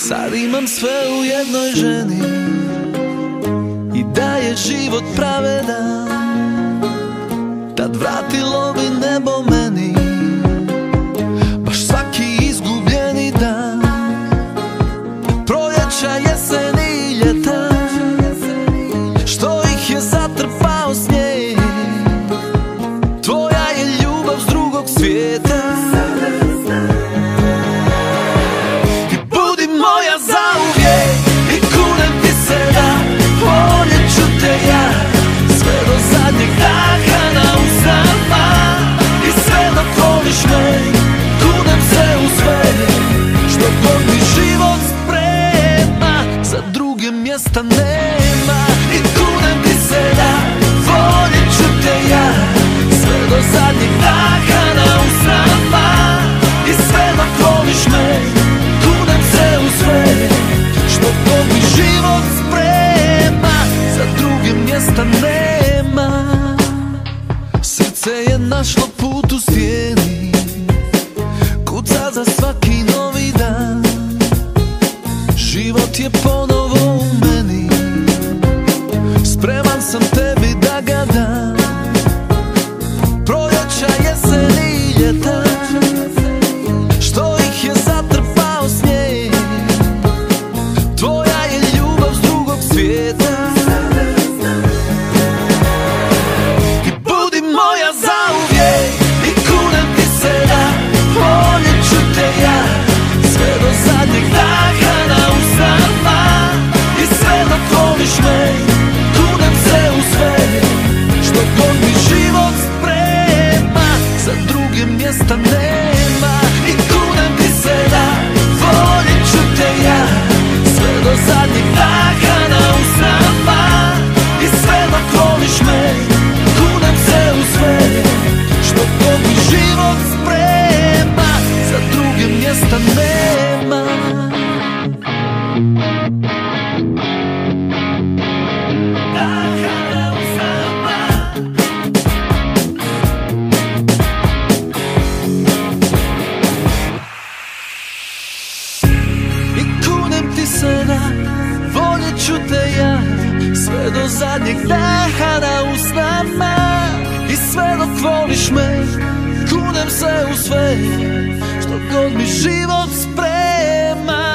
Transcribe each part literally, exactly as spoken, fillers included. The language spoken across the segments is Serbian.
Sad imam sve u jednoj ženi i da je život pravedan, tad vratilo bi nebo meni baš svaki izgubljeni dan. Proljeća, jeseni i ljeta, što ih je zatrpao snijeg, tvoja je ljubav s drugog svijeta. Mjesta nema i kunem ti se da, voljet ću te ja sve do zadnjeg daha na usnama. I sve dok voliš me, kunem se u sve, što god mi život sprema, za druge mjesta nema. Srce je našlo put u stijeni, kuca za svaki novi dan. Život je ponovo u meni, spreman sam tebi da ga dam. Proljeća, jeseni i ljeta, što ih je zatrpao snijeg, tvoja je ljubav s drugog svijeta. I budi moja zauvijek i kunem ti se da, voljet ću te ja sve do zadnjeg daha na usnama. I sve dok voliš me, kunem se u sve, što god mi život sprema, za druge mjesta nema. I kunem ti se da, voljet ću te ja sve do zadnjeg daha na usnama. I sve dok voliš me, kunem se u sve, što god mi život sprema, za druge mjesta nema. Voljet ću te ja sve do zadnjeg daha na usnama. I sve dok voliš me, kunem se u sve, što god mi život sprema,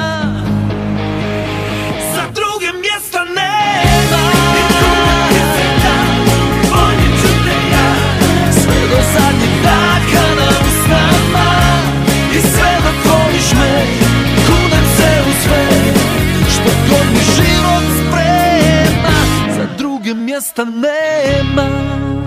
za druge mjesta nema. I kunem ti se da, voljet ću te ja sve do zadnjeg daha na usnama. I sve dok voliš me, kunem se u sve, što god mi život sprema, za druge mjesta nema.